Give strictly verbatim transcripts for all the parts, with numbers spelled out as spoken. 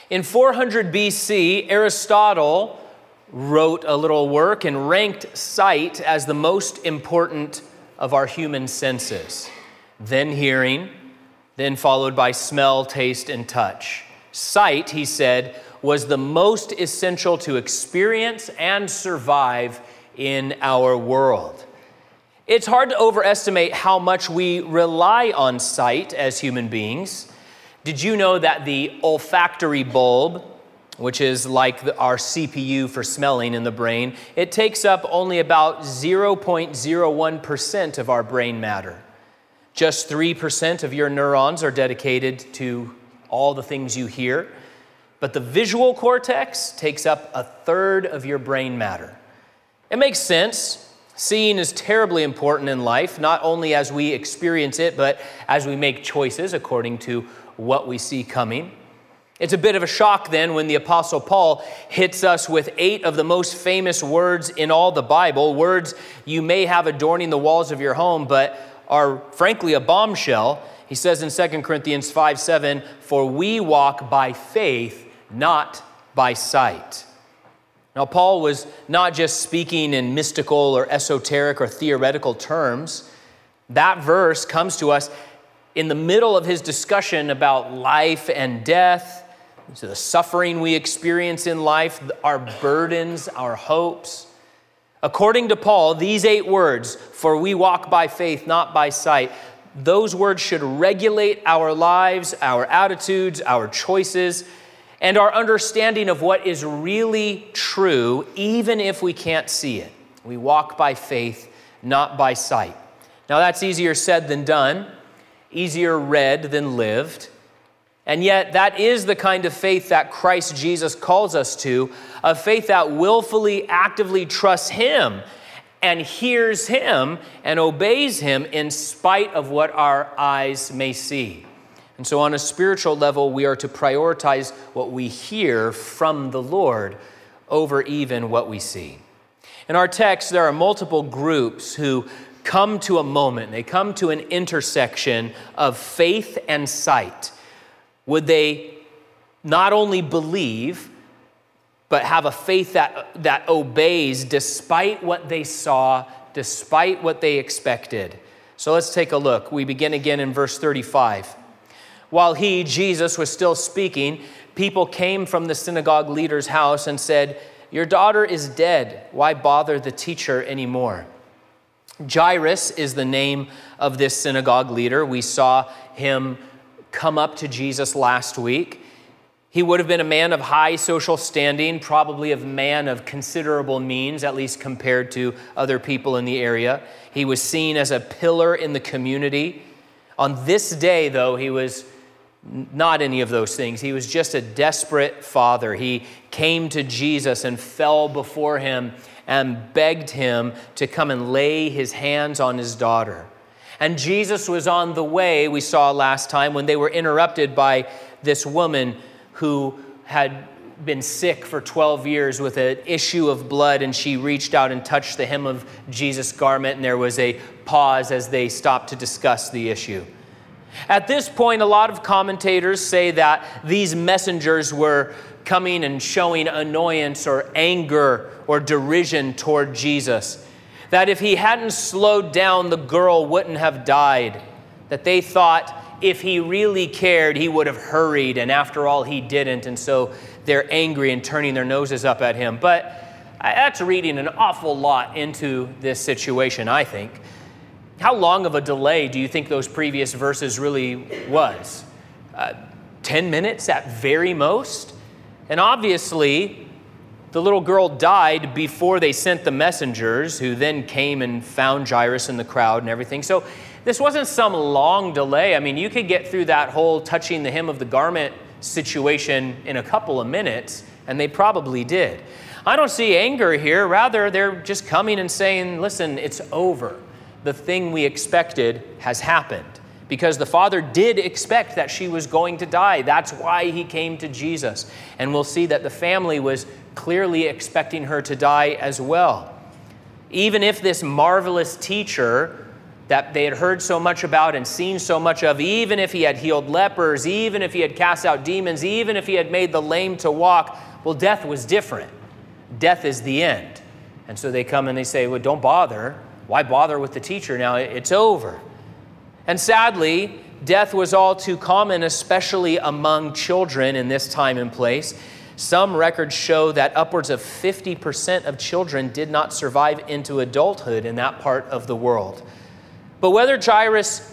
In four hundred B C, Aristotle wrote a little work and ranked sight as the most important of our human senses. Then hearing, then followed by smell, taste, and touch. Sight, he said, was the most essential to experience and survive in our world. It's hard to overestimate how much we rely on sight as human beings. Did you know that the olfactory bulb, which is like the, our C P U for smelling in the brain, it takes up only about zero point zero one percent of our brain matter. Just three percent of your neurons are dedicated to all the things you hear, but the visual cortex takes up a third of your brain matter. It makes sense. Seeing is terribly important in life, not only as we experience it, but as we make choices according to what we see coming. It's a bit of a shock then when the Apostle Paul hits us with eight of the most famous words in all the Bible, words you may have adorning the walls of your home, but are frankly a bombshell. He says in Second Corinthians five seven, "For we walk by faith, not by sight." Now, Paul was not just speaking in mystical or esoteric or theoretical terms. That verse comes to us in the middle of his discussion about life and death, so the suffering we experience in life, our burdens, our hopes. According to Paul, these eight words, "For we walk by faith, not by sight," those words should regulate our lives, our attitudes, our choices, and our understanding of what is really true, even if we can't see it. We walk by faith, not by sight. Now, that's easier said than done, easier read than lived. And yet, that is the kind of faith that Christ Jesus calls us to, a faith that willfully, actively trusts Him and hears Him and obeys Him in spite of what our eyes may see. And so on a spiritual level, we are to prioritize what we hear from the Lord over even what we see. In our text, there are multiple groups who come to a moment. They come to an intersection of faith and sight. Would they not only believe, but have a faith that, that obeys despite what they saw, despite what they expected? So let's take a look. We begin again in verse thirty-five. While he, Jesus, was still speaking, people came from the synagogue leader's house and said, "Your daughter is dead. Why bother the teacher anymore?" Jairus is the name of this synagogue leader. We saw him come up to Jesus last week. He would have been a man of high social standing, probably a man of considerable means, at least compared to other people in the area. He was seen as a pillar in the community. On this day, though, he was not any of those things. He was just a desperate father. He came to Jesus and fell before him and begged him to come and lay his hands on his daughter. And Jesus was on the way, we saw last time, when they were interrupted by this woman who had been sick for twelve years with an issue of blood, and she reached out and touched the hem of Jesus' garment, and there was a pause as they stopped to discuss the issue. At this point, a lot of commentators say that these messengers were coming and showing annoyance or anger or derision toward Jesus. That if he hadn't slowed down, the girl wouldn't have died. That they thought if he really cared, he would have hurried, and after all, he didn't. And so they're angry and turning their noses up at him. But that's reading an awful lot into this situation, I think. How long of a delay do you think those previous verses really was? Uh, ten minutes at very most? And obviously, the little girl died before they sent the messengers, who then came and found Jairus in the crowd and everything. So this wasn't some long delay. I mean, you could get through that whole touching the hem of the garment situation in a couple of minutes, and they probably did. I don't see anger here. Rather, they're just coming and saying, listen, it's over. The thing we expected has happened. Because the father did expect that she was going to die. That's why he came to Jesus. And we'll see that the family was clearly expecting her to die as well. Even if this marvelous teacher that they had heard so much about and seen so much of, even if he had healed lepers, even if he had cast out demons, even if he had made the lame to walk, well, death was different. Death is the end. And so they come and they say, well, don't bother. Why bother with the teacher now? It's over. And sadly, death was all too common, especially among children in this time and place. Some records show that upwards of fifty percent of children did not survive into adulthood in that part of the world. But whether Jairus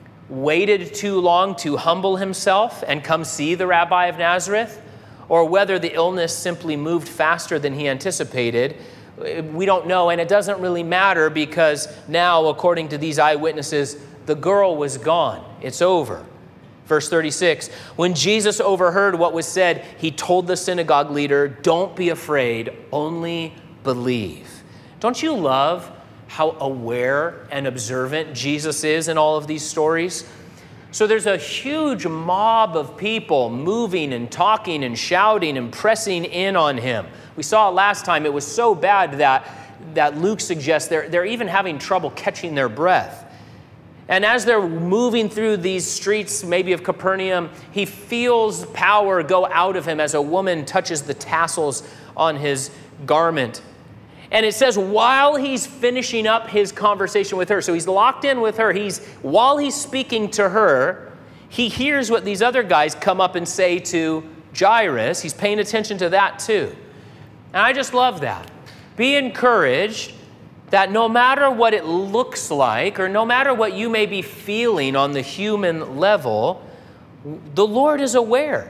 waited too long to humble himself and come see the Rabbi of Nazareth, or whether the illness simply moved faster than he anticipated, we don't know, and it doesn't really matter because now, according to these eyewitnesses, the girl was gone. It's over. Verse thirty-six, when Jesus overheard what was said, he told the synagogue leader, don't be afraid, only believe. Don't you love how aware and observant Jesus is in all of these stories? So there's a huge mob of people moving and talking and shouting and pressing in on him. We saw last time it was so bad that, that Luke suggests they're, they're even having trouble catching their breath. And as they're moving through these streets, maybe of Capernaum, he feels power go out of him as a woman touches the tassels on his garment. And it says while he's finishing up his conversation with her, so he's locked in with her, he's while he's speaking to her, he hears what these other guys come up and say to Jairus. He's paying attention to that too. And I just love that. Be encouraged that no matter what it looks like, or no matter what you may be feeling on the human level, the Lord is aware.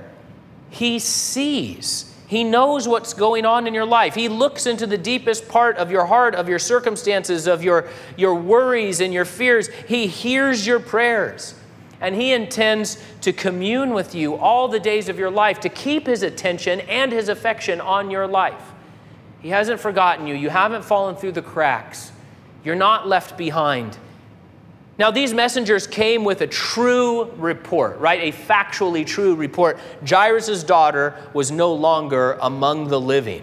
He sees. He knows what's going on in your life. He looks into the deepest part of your heart, of your circumstances, of your, your worries and your fears. He hears your prayers. And he intends to commune with you all the days of your life, to keep his attention and his affection on your life. He hasn't forgotten you. You haven't fallen through the cracks. You're not left behind. Now, these messengers came with a true report, right? A factually true report. Jairus' daughter was no longer among the living.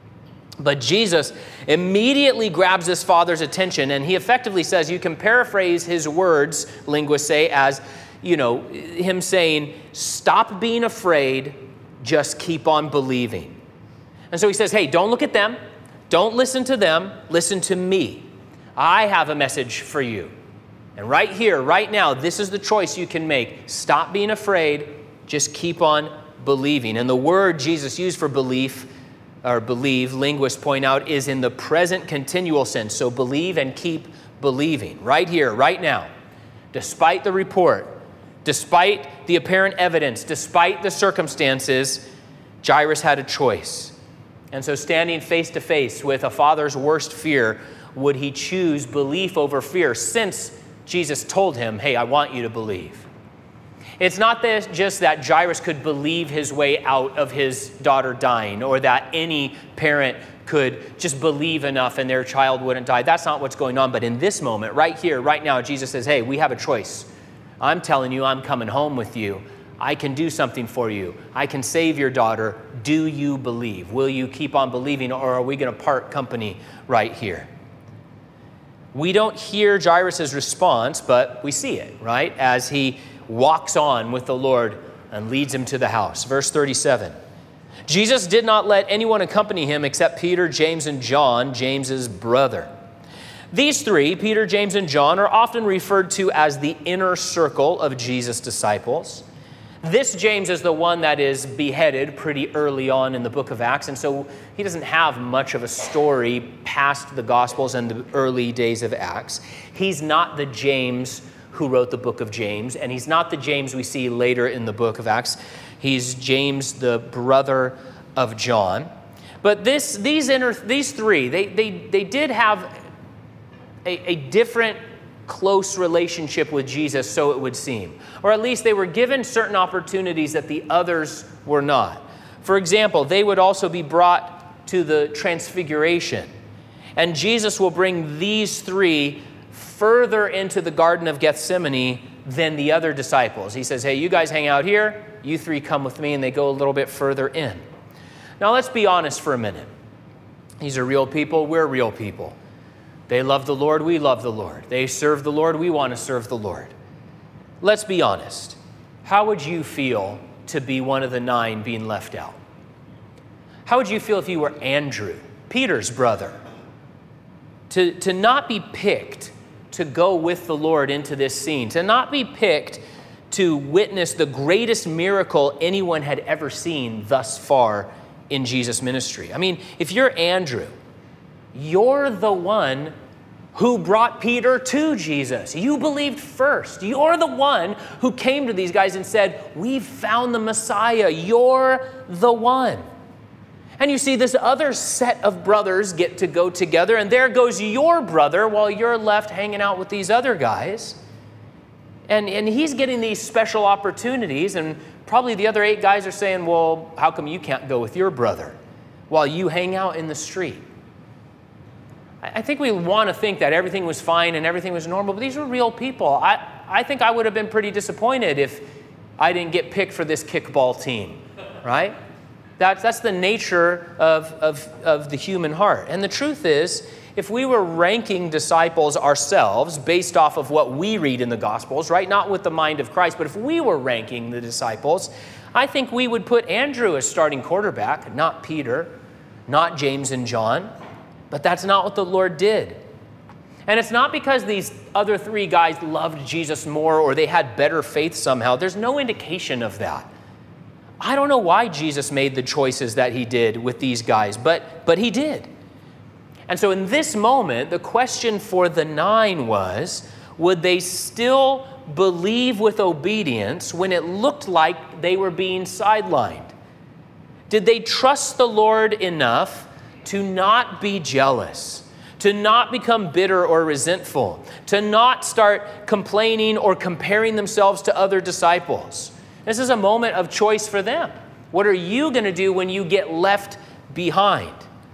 But Jesus immediately grabs his father's attention, and he effectively says, you can paraphrase his words, linguists say, as, you know, him saying, stop being afraid, just keep on believing. And so he says, hey, don't look at them. Don't listen to them. Listen to me. I have a message for you. And right here, right now, this is the choice you can make. Stop being afraid. Just keep on believing. And the word Jesus used for belief, or believe, linguists point out, is in the present continual sense. So believe and keep believing. Right here, right now. Despite the report, despite the apparent evidence, despite the circumstances, Jairus had a choice. And so standing face to face with a father's worst fear, would he choose belief over fear, since Jesus told him, hey, I want you to believe. It's not that just that Jairus could believe his way out of his daughter dying, or that any parent could just believe enough and their child wouldn't die. That's not what's going on. But in this moment, right here, right now, Jesus says, hey, we have a choice. I'm telling you, I'm coming home with you. I can do something for you. I can save your daughter. Do you believe? Will you keep on believing, or are we going to part company right here? We don't hear Jairus' response, but we see it, right? As he walks on with the Lord and leads him to the house. Verse thirty-seven. Jesus did not let anyone accompany him except Peter, James, and John, James's brother. These three, Peter, James, and John, are often referred to as the inner circle of Jesus' disciples. This James is the one that is beheaded pretty early on in the book of Acts, and so he doesn't have much of a story past the Gospels and the early days of Acts. He's not the James who wrote the book of James, and he's not the James we see later in the book of Acts. He's James, the brother of John. But this, these, inner, these three, they, they, they did have a, a different close relationship with Jesus, so it would seem. Or at least they were given certain opportunities that the others were not. For example, they would also be brought to the transfiguration. And Jesus will bring these three further into the Garden of Gethsemane than the other disciples. He says, hey, you guys hang out here, you three come with me, and they go a little bit further in. Now let's be honest for a minute. These are real people, we're real people. They love the Lord, we love the Lord. They serve the Lord, we want to serve the Lord. Let's be honest. How would you feel to be one of the nine being left out? How would you feel if you were Andrew, Peter's brother? To, to not be picked to go with the Lord into this scene, to not be picked to witness the greatest miracle anyone had ever seen thus far in Jesus' ministry. I mean, if you're Andrew, you're the one who brought Peter to Jesus. You believed first. You're the one who came to these guys and said, "We've found the Messiah. You're the one." And you see this other set of brothers get to go together, and there goes your brother while you're left hanging out with these other guys. And, and he's getting these special opportunities, and probably the other eight guys are saying, "Well, how come you can't go with your brother while you hang out in the street?" I think we want to think that everything was fine and everything was normal, but these were real people. I, I think I would have been pretty disappointed if I didn't get picked for this kickball team, right? That's, that's the nature of, of, of the human heart. And the truth is, if we were ranking disciples ourselves based off of what we read in the Gospels, right, not with the mind of Christ, but if we were ranking the disciples, I think we would put Andrew as starting quarterback, not Peter, not James and John. But that's not what the Lord did. And it's not because these other three guys loved Jesus more or they had better faith somehow. There's no indication of that. I don't know why Jesus made the choices that he did with these guys, but, but he did. And so in this moment, the question for the nine was, would they still believe with obedience when it looked like they were being sidelined? Did they trust the Lord enough to not be jealous, to not become bitter or resentful, to not start complaining or comparing themselves to other disciples? This is a moment of choice for them. What are you going to do when you get left behind?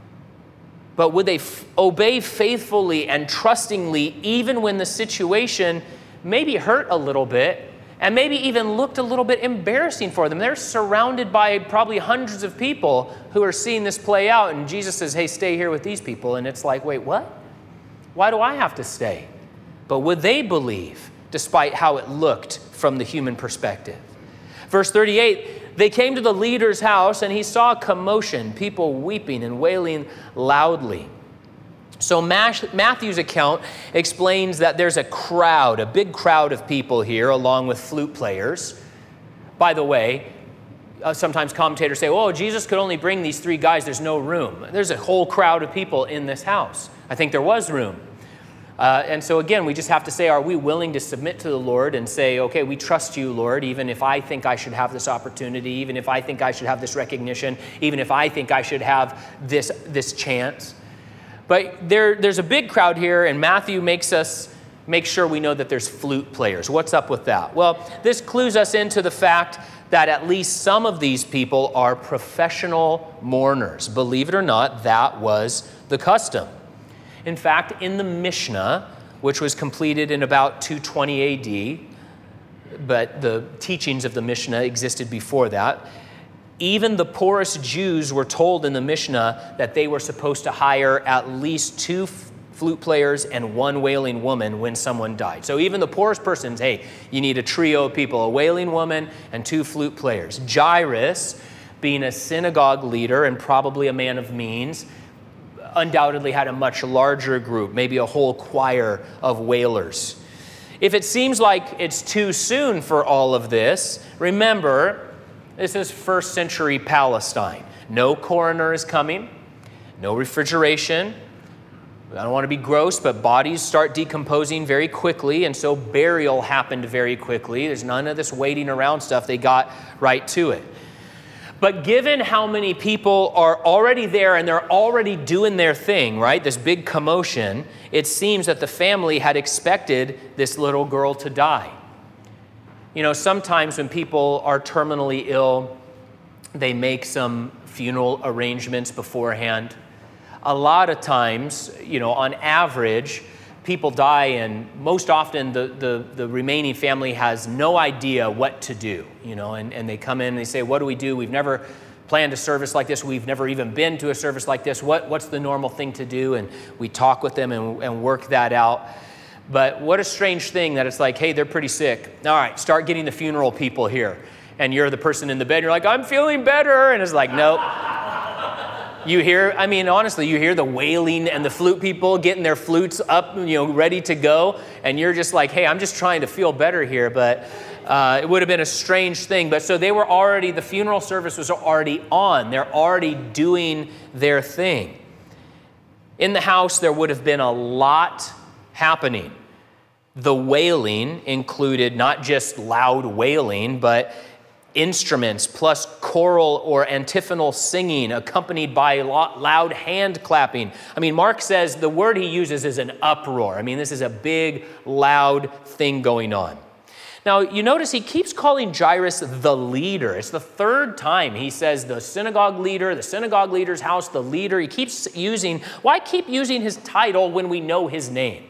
But would they f- obey faithfully and trustingly even when the situation maybe hurt a little bit and maybe even looked a little bit embarrassing for them? They're surrounded by probably hundreds of people who are seeing this play out, and Jesus says, "Hey, stay here with these people." And it's like, wait, what? Why do I have to stay? But would they believe despite how it looked from the human perspective? Verse thirty-eight, they came to the leader's house, and he saw a commotion, people weeping and wailing loudly. So Matthew's account explains that there's a crowd, a big crowd of people here, along with flute players. By the way, uh, sometimes commentators say, "Oh, Jesus could only bring these three guys. There's no room." There's a whole crowd of people in this house. I think there was room. Uh, and so again, we just have to say, are we willing to submit to the Lord and say, "Okay, we trust you, Lord, even if I think I should have this opportunity, even if I think I should have this recognition, even if I think I should have this, this chance." But there, there's a big crowd here, and Matthew makes us make sure we know that there's flute players. What's up with that? Well, this clues us into the fact that at least some of these people are professional mourners. Believe it or not, that was the custom. In fact, in the Mishnah, which was completed in about two twenty A D, but the teachings of the Mishnah existed before that, even the poorest Jews were told in the Mishnah that they were supposed to hire at least two f- flute players and one wailing woman when someone died. So even the poorest persons, hey, you need a trio of people, a wailing woman and two flute players. Jairus, being a synagogue leader and probably a man of means, undoubtedly had a much larger group, maybe a whole choir of wailers. If it seems like it's too soon for all of this, remember, this is first century Palestine. No coroner is coming, no refrigeration. I don't want to be gross, but bodies start decomposing very quickly, and so burial happened very quickly. There's none of this waiting around stuff. They got right to it. But given how many people are already there and they're already doing their thing, right, this big commotion, it seems that the family had expected this little girl to die. You know, sometimes when people are terminally ill, they make some funeral arrangements beforehand. A lot of times, you know, on average, people die, and most often the, the, the remaining family has no idea what to do, you know, and, and they come in and they say, "What do we do? We've never planned a service like this. We've never even been to a service like this. What, what's the normal thing to do? And we talk with them and, and work that out. But what a strange thing that it's like, hey, they're pretty sick. All right, start getting the funeral people here. And you're the person in the bed, and you're like, I'm feeling better. And it's like, nope. You hear, I mean, honestly, you hear the wailing and the flute people getting their flutes up, you know, ready to go. And you're just like, hey, I'm just trying to feel better here. But uh, it would have been a strange thing. But so they were already, the funeral service was already on. They're already doing their thing. In the house, there would have been a lot happening. The wailing included not just loud wailing, but instruments plus choral or antiphonal singing accompanied by loud hand clapping. I mean, Mark says the word he uses is an uproar. I mean, this is a big, loud thing going on. Now, you notice he keeps calling Jairus the leader. It's the third time he says the synagogue leader, the synagogue leader's house, the leader. He keeps using, why keep using his title when we know his name?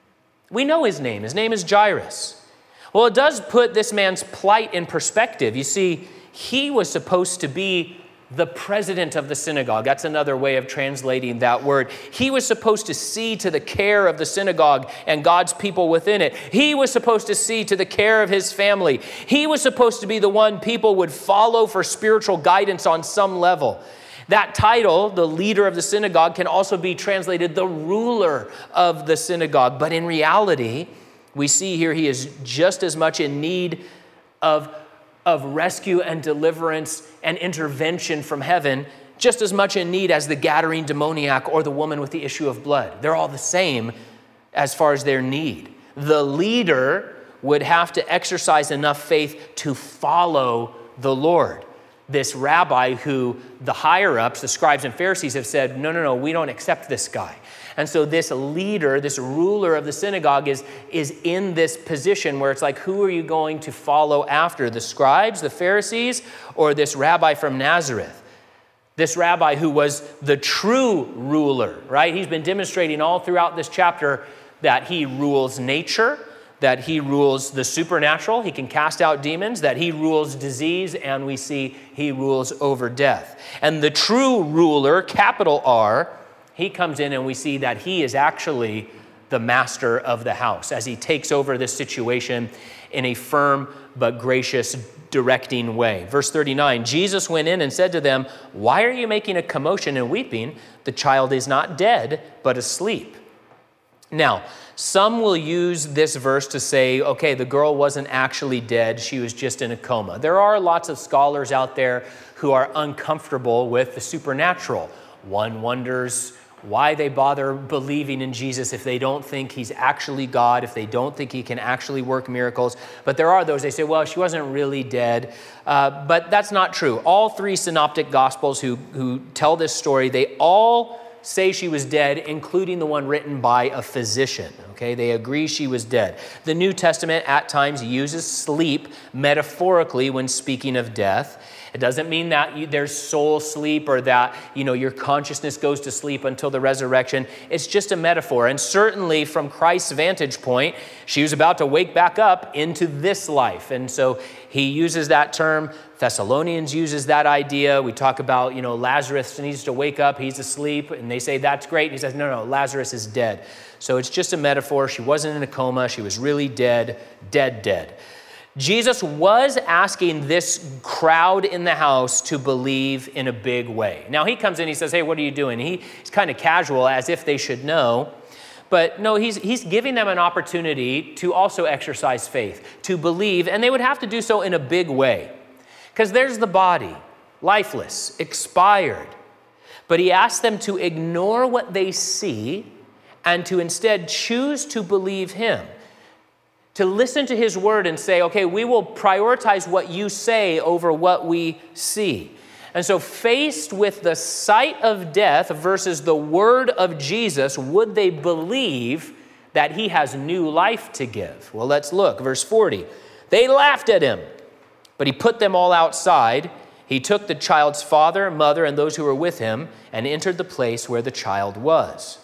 We know his name. His name is Jairus. Well, it does put this man's plight in perspective. You see, he was supposed to be the president of the synagogue. That's another way of translating that word. He was supposed to see to the care of the synagogue and God's people within it. He was supposed to see to the care of his family. He was supposed to be the one people would follow for spiritual guidance on some level. That title, the leader of the synagogue, can also be translated the ruler of the synagogue. But in reality, we see here he is just as much in need of, of rescue and deliverance and intervention from heaven, just as much in need as the Gadarene demoniac or the woman with the issue of blood. They're all the same as far as their need. The leader would have to exercise enough faith to follow the Lord. This rabbi who the higher-ups, the scribes and Pharisees, have said, no, no, no, we don't accept this guy. And so this leader, this ruler of the synagogue is, is in this position where it's like, who are you going to follow after? The scribes, the Pharisees, or this rabbi from Nazareth? This rabbi who was the true ruler, right? He's been demonstrating all throughout this chapter that he rules nature, that he rules the supernatural, he can cast out demons, that he rules disease, and we see he rules over death. And the true ruler, capital R, he comes in and we see that he is actually the master of the house as he takes over this situation in a firm but gracious, directing way. Verse thirty-nine, Jesus went in and said to them, why are you making a commotion and weeping? The child is not dead, but asleep. Now, some will use this verse to say, okay, the girl wasn't actually dead. She was just in a coma. There are lots of scholars out there who are uncomfortable with the supernatural. One wonders why they bother believing in Jesus if they don't think he's actually God, if they don't think he can actually work miracles. But there are those, they say, well, she wasn't really dead. Uh, but that's not true. All three synoptic gospels who, who tell this story, they all say she was dead, including the one written by a physician. Okay, they agree she was dead. The New Testament at times uses sleep metaphorically when speaking of death. It doesn't mean that you, there's soul sleep or that, you know, your consciousness goes to sleep until the resurrection. It's just a metaphor. And certainly from Christ's vantage point, she was about to wake back up into this life. And so he uses that term. Thessalonians uses that idea. We talk about, you know, Lazarus needs to wake up. He's asleep. And they say, that's great. And he says, no, no, Lazarus is dead. So it's just a metaphor. She wasn't in a coma. She was really dead, dead, dead. Jesus was asking this crowd in the house to believe in a big way. Now he comes in, he says, hey, what are you doing? He, he's kind of casual, as if they should know. But no, he's, he's giving them an opportunity to also exercise faith, to believe, and they would have to do so in a big way. Because there's the body, lifeless, expired. But he asks them to ignore what they see and to instead choose to believe him. To listen to his word and say, okay, we will prioritize what you say over what we see. And so faced with the sight of death versus the word of Jesus, would they believe that he has new life to give? Well, let's look. Verse forty. They laughed at him, but he put them all outside. He took the child's father, mother, and those who were with him and entered the place where the child was.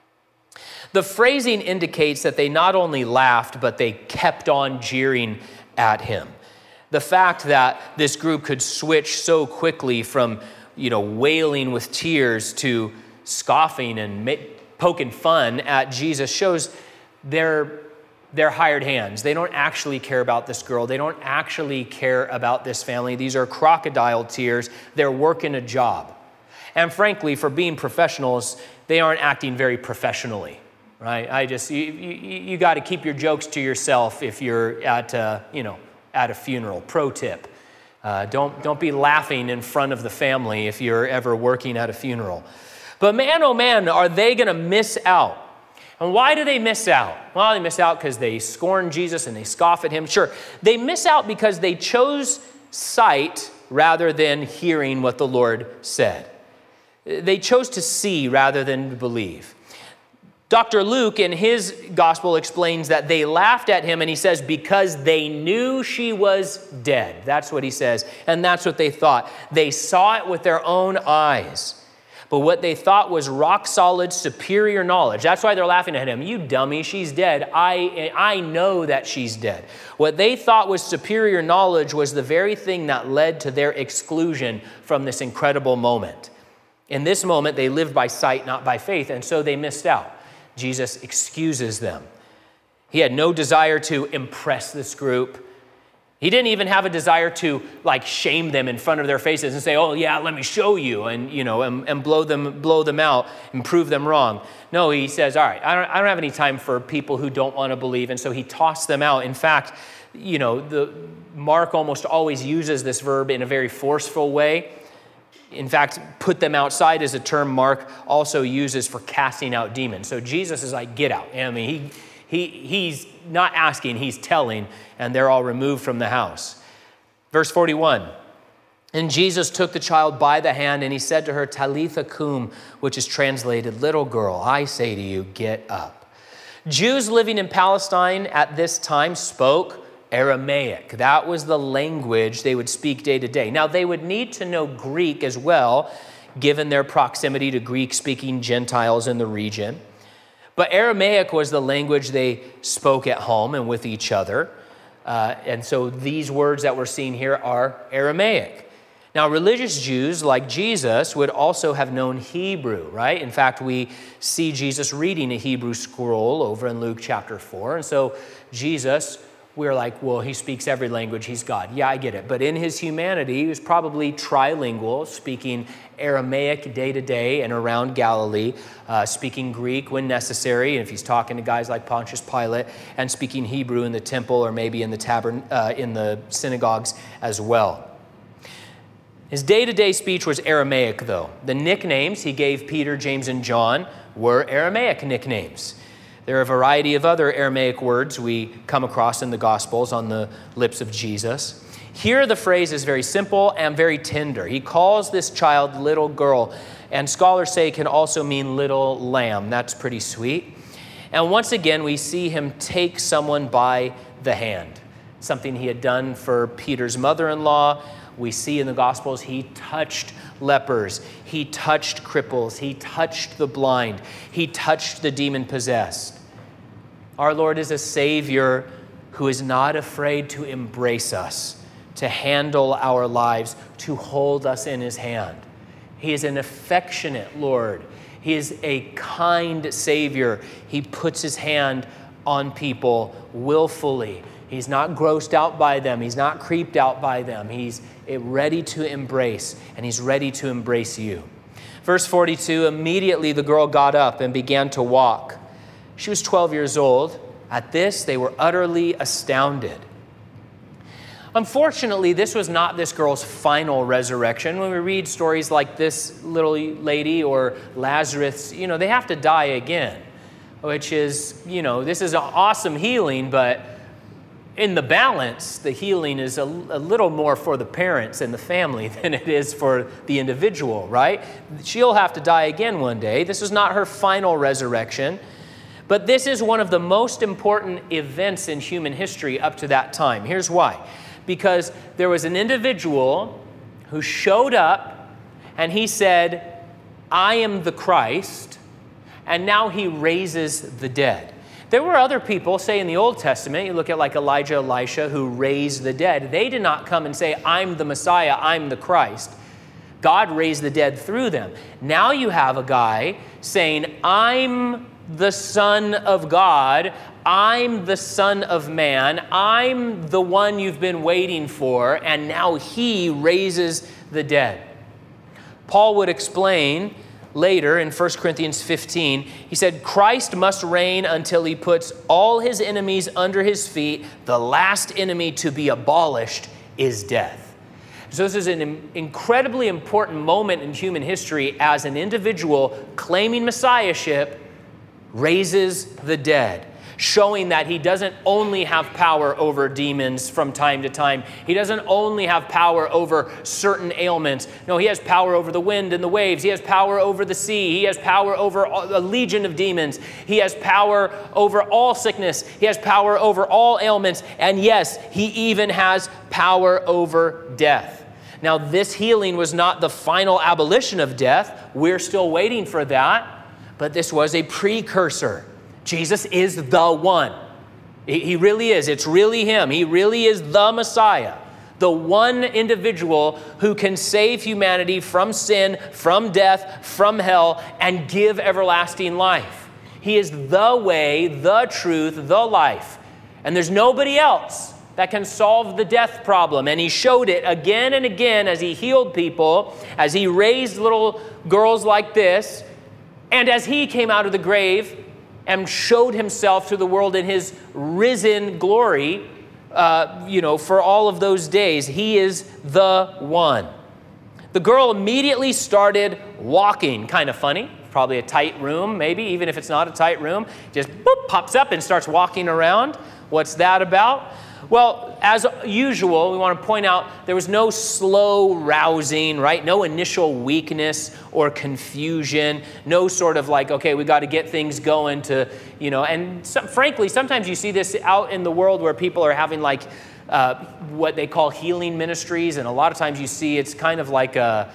The phrasing indicates that they not only laughed, but they kept on jeering at him. The fact that this group could switch so quickly from, you know, wailing with tears to scoffing and ma- poking fun at Jesus shows they're, they're hired hands. They don't actually care about this girl. They don't actually care about this family. These are crocodile tears. They're working a job. And frankly, for being professionals, they aren't acting very professionally, right? I just, you, you, you got to keep your jokes to yourself if you're at, uh, you know, at a funeral. Pro tip. Uh, don't, don't be laughing in front of the family if you're ever working at a funeral. But man, oh man, are they going to miss out? And why do they miss out? Well, they miss out because they scorn Jesus and they scoff at him. Sure, they miss out because they chose sight rather than hearing what the Lord said. They chose to see rather than to believe. Doctor Luke in his gospel explains that they laughed at him, and he says, because they knew she was dead. That's what he says, and that's what they thought. They saw it with their own eyes. But what they thought was rock solid, superior knowledge. That's why they're laughing at him. You dummy, she's dead. I, I know that she's dead. What they thought was superior knowledge was the very thing that led to their exclusion from this incredible moment. In this moment, they lived by sight, not by faith, and so they missed out. Jesus excuses them. He had no desire to impress this group. He didn't even have a desire to like shame them in front of their faces and say, oh yeah, let me show you, and you know, and, and blow them, blow them out and prove them wrong. No, he says, all right, I don't, I don't have any time for people who don't want to believe, and so he tossed them out. In fact, you know, the Mark almost always uses this verb in a very forceful way. In fact, put them outside is a term Mark also uses for casting out demons. So Jesus is like, get out. I mean, he, he he's not asking, he's telling, and they're all removed from the house. Verse forty-one, and Jesus took the child by the hand, and he said to her, Talitha cum, which is translated, little girl, I say to you, get up. Jews living in Palestine at this time spoke Aramaic. That was the language they would speak day to day. Now, they would need to know Greek as well, given their proximity to Greek-speaking Gentiles in the region. But Aramaic was the language they spoke at home and with each other. Uh, and so these words that we're seeing here are Aramaic. Now, religious Jews like Jesus would also have known Hebrew, right? In fact, we see Jesus reading a Hebrew scroll over in Luke chapter four. And so Jesus, we're like, well, he speaks every language, he's God. Yeah, I get it. But in his humanity, he was probably trilingual, speaking Aramaic day to day and around Galilee, uh, speaking Greek when necessary, and if he's talking to guys like Pontius Pilate, and speaking Hebrew in the temple or maybe in the tabern, uh, in the synagogues as well. His day-to-day speech was Aramaic, though. The nicknames he gave Peter, James, and John were Aramaic nicknames. There are a variety of other Aramaic words we come across in the Gospels on the lips of Jesus. Here, the phrase is very simple and very tender. He calls this child little girl, and scholars say it can also mean little lamb. That's pretty sweet. And once again, we see him take someone by the hand, something he had done for Peter's mother-in-law. We see in the Gospels he touched lepers, he touched cripples, he touched the blind, he touched the demon-possessed. Our Lord is a Savior who is not afraid to embrace us, to handle our lives, to hold us in his hand. He is an affectionate Lord. He is a kind Savior. He puts his hand on people willfully. He's not grossed out by them. He's not creeped out by them. He's ready to embrace, and he's ready to embrace you. Verse forty-two, immediately the girl got up and began to walk. She was twelve years old. At this, they were utterly astounded. Unfortunately, this was not this girl's final resurrection. When we read stories like this little lady or Lazarus, you know, they have to die again, which is, you know, this is an awesome healing, but in the balance, the healing is a, a little more for the parents and the family than it is for the individual, right? She'll have to die again one day. This is not her final resurrection. But this is one of the most important events in human history up to that time. Here's why. Because there was an individual who showed up and he said, I am the Christ, and now he raises the dead. There were other people, say in the Old Testament, you look at like Elijah, Elisha, who raised the dead. They did not come and say, I'm the Messiah, I'm the Christ. God raised the dead through them. Now you have a guy saying, I'm the Son of God, I'm the Son of Man, I'm the one you've been waiting for, and now he raises the dead. Paul would explain later in First Corinthians fifteen, he said, Christ must reign until he puts all his enemies under his feet. The last enemy to be abolished is death. So this is an incredibly important moment in human history as an individual claiming messiahship raises the dead, showing that he doesn't only have power over demons from time to time. He doesn't only have power over certain ailments. No, he has power over the wind and the waves. He has power over the sea. He has power over a legion of demons. He has power over all sickness. He has power over all ailments. And yes, he even has power over death. Now, this healing was not the final abolition of death. We're still waiting for that. But this was a precursor. Jesus is the one. He really is. It's really him. He really is the Messiah. The one individual who can save humanity from sin, from death, from hell, and give everlasting life. He is the way, the truth, the life. And there's nobody else that can solve the death problem. And he showed it again and again as he healed people, as he raised little girls like this, and as he came out of the grave and showed himself to the world in his risen glory, uh, you know, for all of those days. He is the one. The girl immediately started walking. Kind of funny. Probably a tight room, maybe, even if it's not a tight room. Just boop, pops up and starts walking around. What's that about? Well, as usual, we want to point out there was no slow rousing, right? No initial weakness or confusion. No sort of like, okay, we got to get things going to, you know, and some, frankly, sometimes you see this out in the world where people are having like uh, what they call healing ministries. And a lot of times you see it's kind of like a,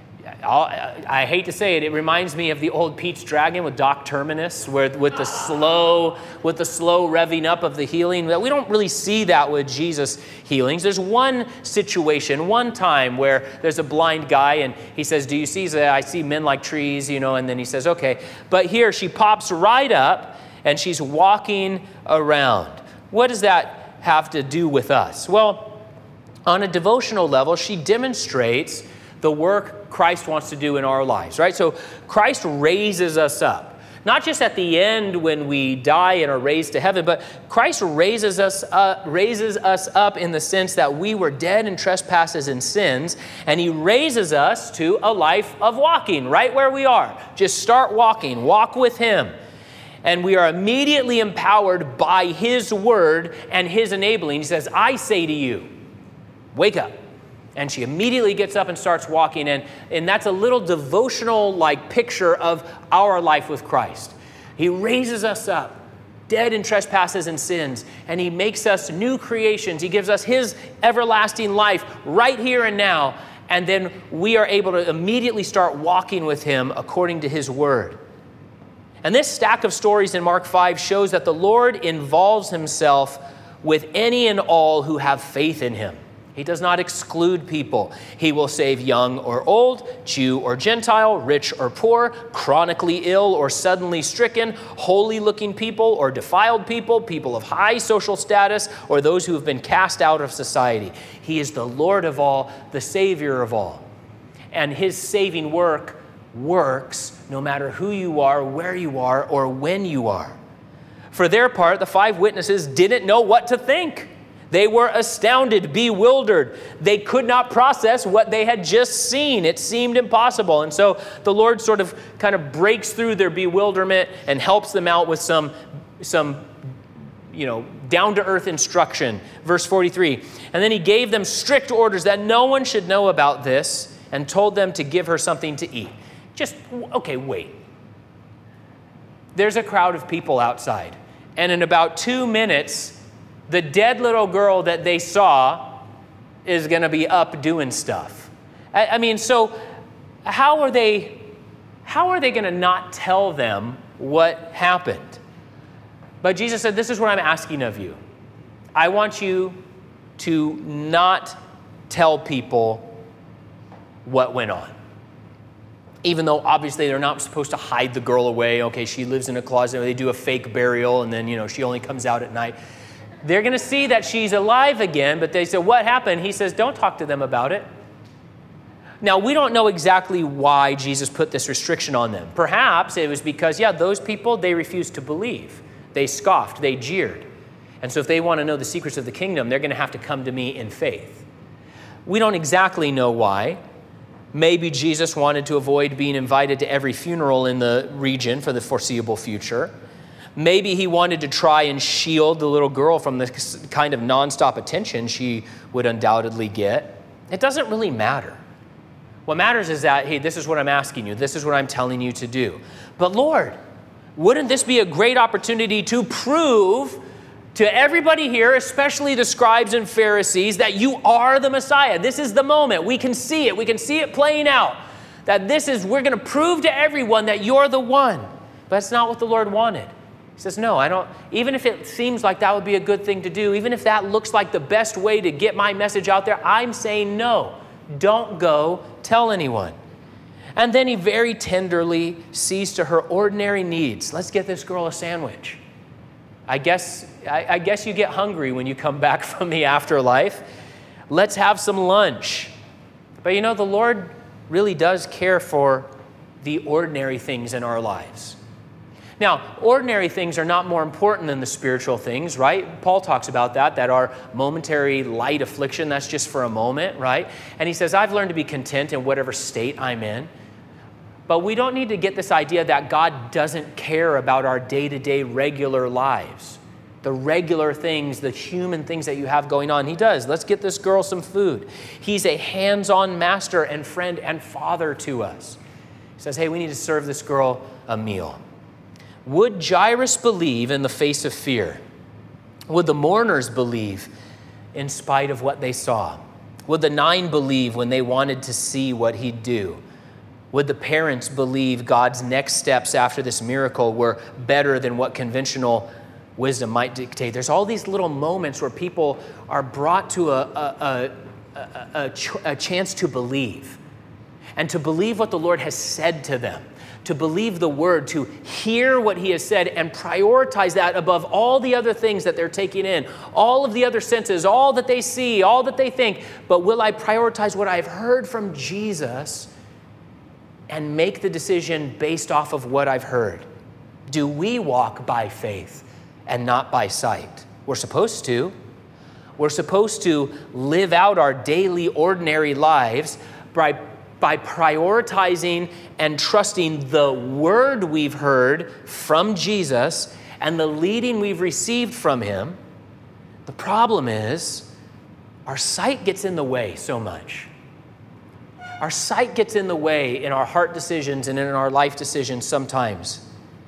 I hate to say it, it reminds me of the old Pete's Dragon with Doc Terminus, where with the slow, with the slow revving up of the healing. We don't really see that with Jesus' healings. There's one situation, one time where there's a blind guy and he says, "Do you see?" He says, "I see men like trees," you know. And then he says, "Okay." But here she pops right up and she's walking around. What does that have to do with us? Well, on a devotional level, she demonstrates the work Christ wants to do in our lives, right? So Christ raises us up, not just at the end when we die and are raised to heaven, but Christ raises us up, raises us up in the sense that we were dead in trespasses and sins, and he raises us to a life of walking right where we are. Just start walking, walk with him. And we are immediately empowered by his word and his enabling. He says, "I say to you, wake up." And she immediately gets up and starts walking. And, and that's a little devotional like picture of our life with Christ. He raises us up, dead in trespasses and sins, and he makes us new creations. He gives us his everlasting life right here and now. And then we are able to immediately start walking with him according to his word. And this stack of stories in Mark five shows that the Lord involves himself with any and all who have faith in him. He does not exclude people. He will save young or old, Jew or Gentile, rich or poor, chronically ill or suddenly stricken, holy-looking people or defiled people, people of high social status, or those who have been cast out of society. He is the Lord of all, the Savior of all. And his saving work works no matter who you are, where you are, or when you are. For their part, the five witnesses didn't know what to think. They were astounded, bewildered. They could not process what they had just seen. It seemed impossible. And so the Lord sort of kind of breaks through their bewilderment and helps them out with some, some you know, down-to-earth instruction. Verse forty-three, and then he gave them strict orders that no one should know about this and told them to give her something to eat. Just, okay, wait. There's a crowd of people outside. And in about two minutes, the dead little girl that they saw is going to be up doing stuff. I, I mean, so how are they, how are they going to not tell them what happened? But Jesus said, this is what I'm asking of you. I want you to not tell people what went on. Even though obviously they're not supposed to hide the girl away. Okay, she lives in a closet. They do a fake burial and then, you know, she only comes out at night. They're going to see that she's alive again, but they say, what happened? He says, don't talk to them about it. Now, we don't know exactly why Jesus put this restriction on them. Perhaps it was because, yeah, those people, they refused to believe. They scoffed, they jeered. And so if they want to know the secrets of the kingdom, they're going to have to come to me in faith. We don't exactly know why. Maybe Jesus wanted to avoid being invited to every funeral in the region for the foreseeable future. Maybe he wanted to try and shield the little girl from the kind of nonstop attention she would undoubtedly get. It doesn't really matter. What matters is that, hey, this is what I'm asking you. This is what I'm telling you to do. But Lord, wouldn't this be a great opportunity to prove to everybody here, especially the scribes and Pharisees, that you are the Messiah? This is the moment. We can see it. We can see it playing out. That this is, we're going to prove to everyone that you're the one. But that's not what the Lord wanted. He says, no, I don't, even if it seems like that would be a good thing to do, even if that looks like the best way to get my message out there, I'm saying no, don't go tell anyone. And then he very tenderly sees to her ordinary needs. Let's get this girl a sandwich. I guess, I, I guess you get hungry when you come back from the afterlife. Let's have some lunch. But you know, the Lord really does care for the ordinary things in our lives. Now, ordinary things are not more important than the spiritual things, right? Paul talks about that, that our momentary light affliction, that's just for a moment, right? And he says, I've learned to be content in whatever state I'm in. But we don't need to get this idea that God doesn't care about our day-to-day regular lives, the regular things, the human things that you have going on. He does. Let's get this girl some food. He's a hands-on master and friend and father to us. He says, hey, we need to serve this girl a meal. Would Jairus believe in the face of fear? Would the mourners believe in spite of what they saw? Would the nine believe when they wanted to see what he'd do? Would the parents believe God's next steps after this miracle were better than what conventional wisdom might dictate? There's all these little moments where people are brought to a, a, a, a, a, ch- a chance to believe, and to believe what the Lord has said to them, to believe the word, to hear what he has said and prioritize that above all the other things that they're taking in, all of the other senses, all that they see, all that they think. But will I prioritize what I've heard from Jesus and make the decision based off of what I've heard? Do we walk by faith and not by sight? We're supposed to. We're supposed to live out our daily, ordinary lives by by prioritizing and trusting the word we've heard from Jesus and the leading we've received from him. The problem is our sight gets in the way so much. Our sight gets in the way in our heart decisions and in our life decisions sometimes.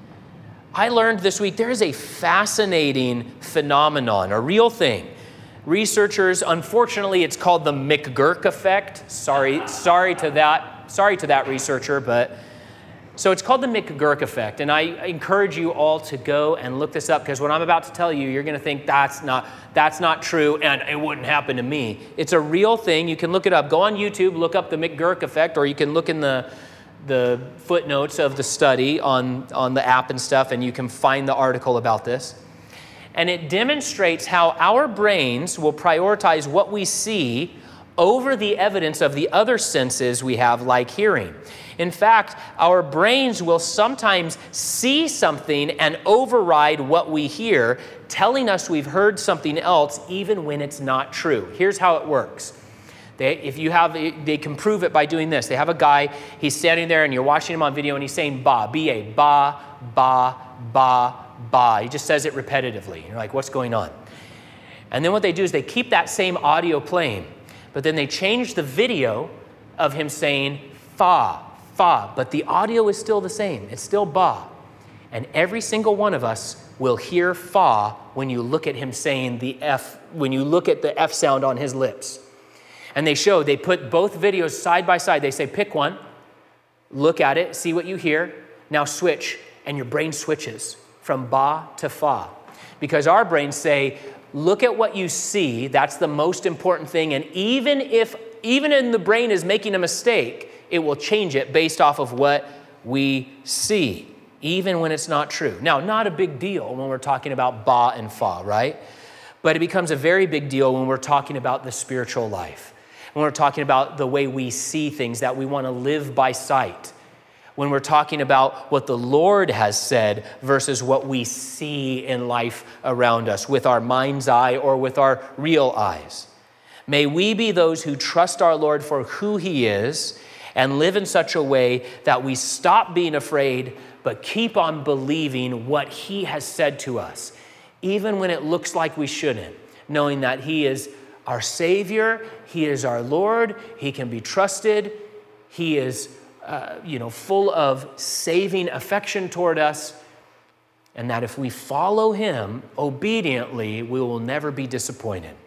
I learned this week there is a fascinating phenomenon, a real thing. Researchers, unfortunately, it's called the McGurk effect. Sorry, sorry to that, sorry to that researcher, but so it's called the McGurk effect. And I encourage you all to go and look this up, because what I'm about to tell you, you're going to think that's not that's not true, and it wouldn't happen to me. It's a real thing. You can look it up. Go on YouTube, look up the McGurk effect, or you can look in the the footnotes of the study on on the app and stuff, and you can find the article about this. And it demonstrates how our brains will prioritize what we see over the evidence of the other senses we have, like hearing. In fact, our brains will sometimes see something and override what we hear, telling us we've heard something else, even when it's not true. Here's how it works. They, if you have, they can prove it by doing this. They have a guy, he's standing there and you're watching him on video and he's saying ba, B A, ba, ba, ba, ba. He just says it repetitively. You're like, what's going on? And then what they do is they keep that same audio playing, but then they change the video of him saying fa, fa, but the audio is still the same. It's still ba. And every single one of us will hear fa when you look at him saying the F, when you look at the F sound on his lips. And they show, they put both videos side by side. They say, pick one, look at it, see what you hear, now switch, and your brain switches from ba to fa. Because our brains say, look at what you see, that's the most important thing, and even if, even in the brain is making a mistake, it will change it based off of what we see, even when it's not true. Now, not a big deal when we're talking about ba and fa, right? But it becomes a very big deal when we're talking about the spiritual life, when we're talking about the way we see things, that we want to live by sight, when we're talking about what the Lord has said versus what we see in life around us with our mind's eye or with our real eyes. May we be those who trust our Lord for who he is and live in such a way that we stop being afraid, but keep on believing what he has said to us, even when it looks like we shouldn't, knowing that he is our Savior, he is our Lord, he can be trusted, he is uh, you know, full of saving affection toward us, and that if we follow him obediently, we will never be disappointed.